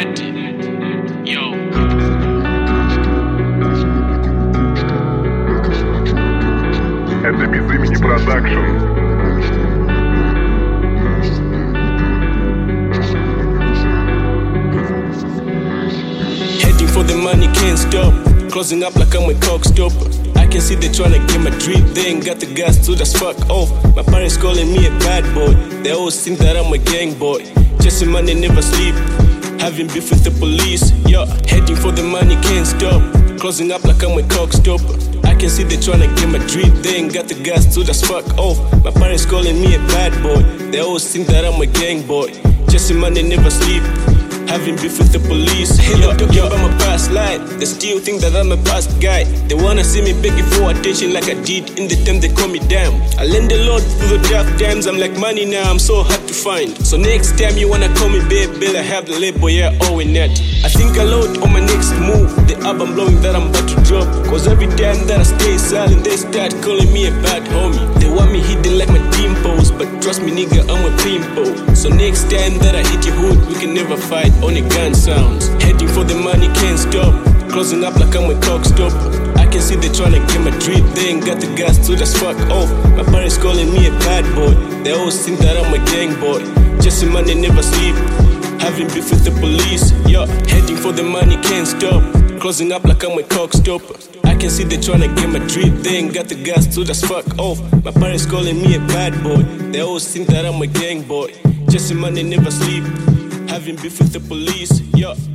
Illuminati. Yo. Это Безымени Продакшн. Heading for the money, can't stop. Closing up like I'm a cock stopper. I can see they tryna get my drip. They ain't got the gas to just fuck off. My parents calling me a bad boy. They always think that I'm a gang boy. Chasing money, never sleep. Having beef with the police. Yeah, heading for the money, can't stop. Closing up like I'm a cock stopper. I can see they tryna get my drip. They ain't got the gas to just fuck off. My parents calling me a bad boy. They always think that I'm a gang boy. Chasing money, never sleep. Having beef with the police. Yo, talking about my past life. They still think that I'm a past guy. They wanna see me begging for attention like I did in the time they call me damn. I learned a lot through the tough times. I'm like money now, I'm so hard to find. So next time you wanna call me babe, better have the label, yeah, owing that. I think a lot on my next move. The album blowing that I'm about to drop. Cause every time that I stay silent, they start calling me a bad homie. They want me hidden like my dimples, but trust me nigga, I'm a pimple. So next time that I hit your hood, we can never fight. Only gun sounds. Heading for the money, can't stop. Closing up like I'm a cock stopper. I can see they tryna get my drip. They ain't got the gas to just fuck off. My parents calling me a bad boy. They always think that I'm a gang boy. Chasing money, never sleep. Having beef with the police. Yeah, heading for the money, can't stop. Closing up like I'm a cock stopper. I can see they tryna get my drip. They ain't got the gas to just fuck off. My parents calling me a bad boy. They always think that I'm a gang boy. Chasing money, never sleep. Having beef with the police, yeah.